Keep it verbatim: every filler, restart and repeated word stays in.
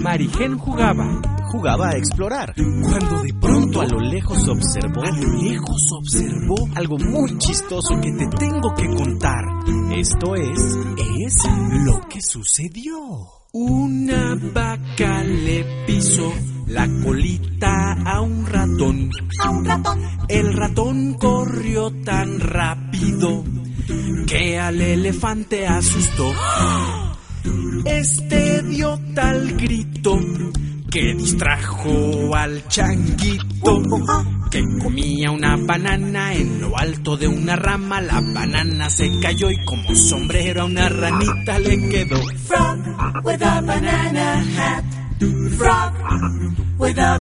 Marigen jugaba, jugaba a explorar, cuando de pronto a lo lejos observó, a lo lejos observó algo muy chistoso que te tengo que contar. Esto es, es lo que sucedió. Una vaca le pisó la colita a un ratón. A un ratón. El ratón corrió tan rápido que al elefante asustó. Este dio tal grito que distrajo al changuito, que comía una banana en lo alto de una rama. La banana se cayó y como sombrero a una ranita le quedó. Frog with a banana hat. Frog with a